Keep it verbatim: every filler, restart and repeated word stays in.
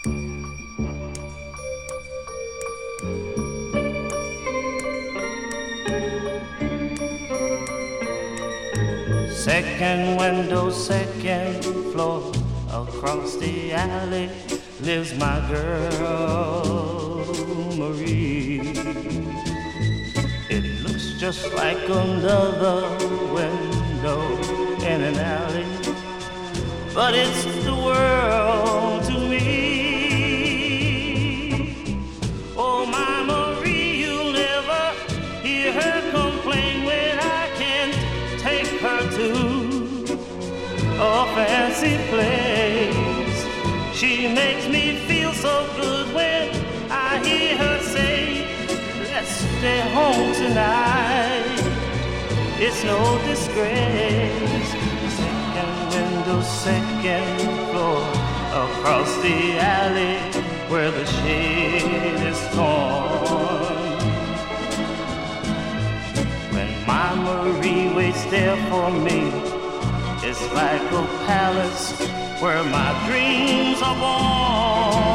Second window, second floor, across the alley lives my girl, Marie. It looks just like another window in an alley, but it's the world to me. Oh, my Marie, you'll never hear her complain when I can't take her to a fancy place. She makes me feel so good when I hear her say, let's stay home tonight. It's no disgrace. Second window, second floor, across the alley where the shade is torn. When my Marie waits there for me, it's like a palace where my dreams are born.